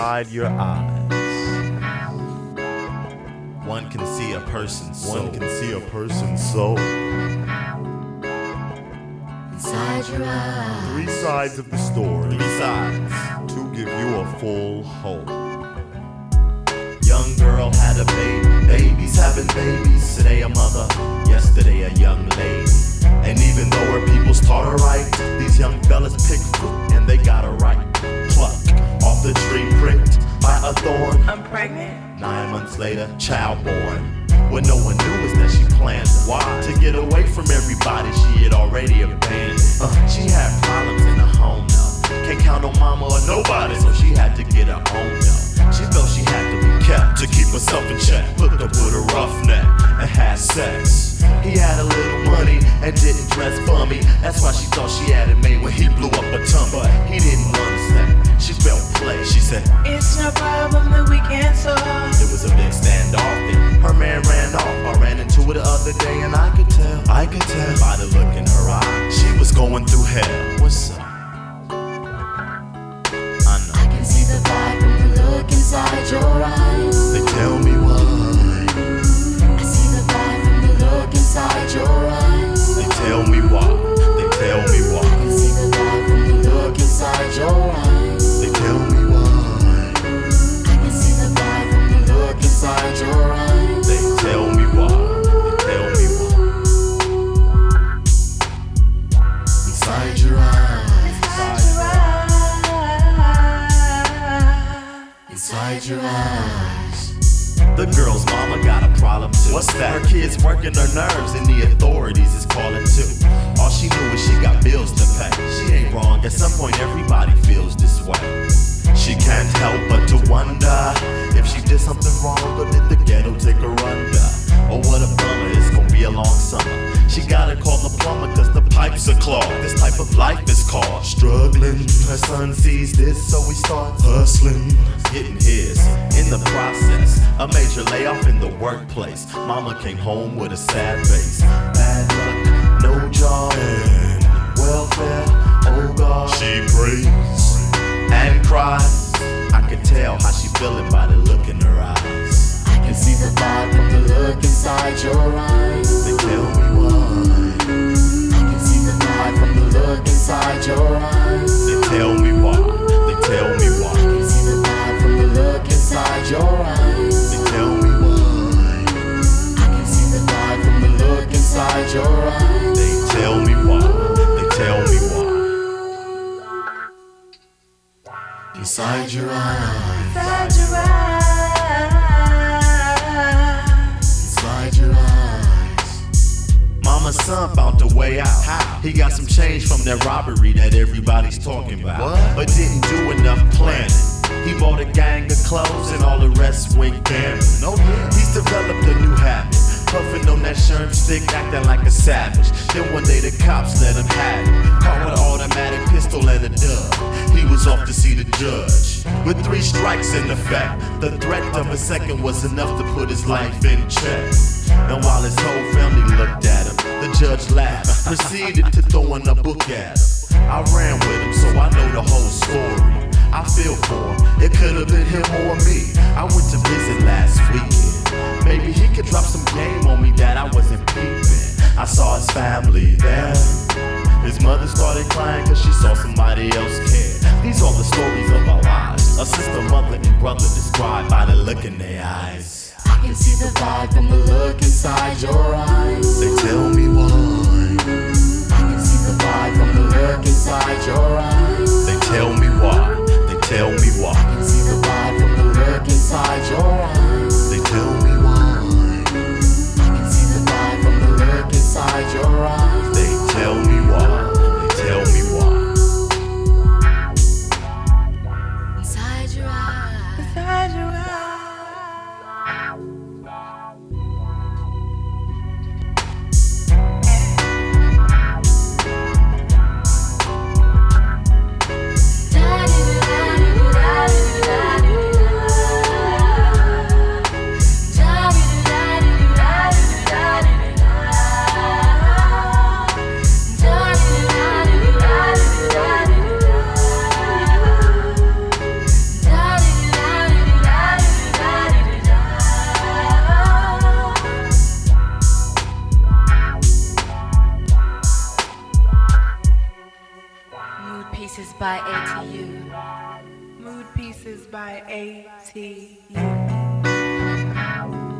inside your eyes. One can see a person's soul. One can see a person's soul. Inside your eyes. Three sides of the story. Three sides to give you a full whole. Young girl had a baby. Babies having babies. Today a mother, yesterday a young lady. And even though her peoples taught her right, these young fellas pick fruit and they got a right. Pluck off the tree pricked by a thorn. I'm pregnant. 9 months later, child born. What no one knew was that she planned it. Why? To get away from everybody she had already abandoned. She had problems in the home now. Can't count on mama or nobody, so she had to get her own now. She felt she had to be kept to keep herself in check. Hooked up with a roughneck and had sex. He had a little money and didn't dress bummy. That's why she thought she had it made when he blew up her tongue. But he didn't understand. She felt play. She said, it's no problem that we can't solve. It was a big standoff then. Her man ran off. I ran into her the other day and I could tell by the look in her eye, she was going through hell. What's up? I can see the vibe from the look inside your eyes. They tell me why. I see the vibe from the look inside your eyes. They tell me why. They tell me I why. can see the vibe from the look inside your eyes. They tell me why. I can see the vibe from the look inside your eyes. They tell me why. They tell me why. Inside your eyes. Inside your eyes. The girl's mama got a problem too. What's that? Her kids working her nerves and the authorities is calling too. All she knew is she got bills to pay. She ain't wrong, at some point everybody feels this way. She can't help but to wonder if she did something wrong, or did the ghetto take her under? Oh, what a bummer, it's gonna be a long summer. She gotta call the plumber cause the pipes are clogged. This type of life is called struggling. Her son sees this, so he starts Hustling. getting his. In the process, a major layoff in the workplace. Mama came home with a sad face. Bad luck, no job, And welfare, oh God. she prays. And cries. I could tell how she feeling by the look in her eyes. I can see the vibe from the look inside your eyes. They tell me why. I can see the vibe from the look inside your eyes. They tell me why. They tell me I why. can see the vibe from the look inside your eyes. They tell me why. I can see the vibe from the look inside your eyes. They tell me why. They tell me why. Inside your eyes. Inside your eyes. Inside your eyes. Mama's son found a way out. How? He got some change from that robbery that everybody's talking about. What? But didn't do enough planning. He bought a gang of clothes and all the rest went gambling. No, yeah. He's developed a new habit. Puffing on that sherm stick, acting like a savage. Then one day the cops let him have it. Caught with an automatic pistol and a dub. He was off to see the judge. With 3 strikes in effect, the threat of a second was enough to put his life in check. And while his whole family looked at him, the judge laughed, proceeded to throw in a book at him. I ran with him, so I know the whole story. I feel for him, it could have been him or me. I went to visit last weekend. Maybe he could drop some game on me that I wasn't peeping. I saw his family there. His mother started crying cause she saw somebody else care. These are the stories of our lives. A sister, mother, and brother described by the look in their eyes. I can see the vibe from the look inside your eyes. They tell me why. I can see the vibe from the look inside your eyes. They tell me why. They tell me I why. can see the vibe from the look inside your eyes. They tell me why. I can see the vibe from the look inside your eyes. They tell me why. They tell me why. Inside your eyes. Inside your eyes. Pieces by ATU. Mood Pieces by ATU.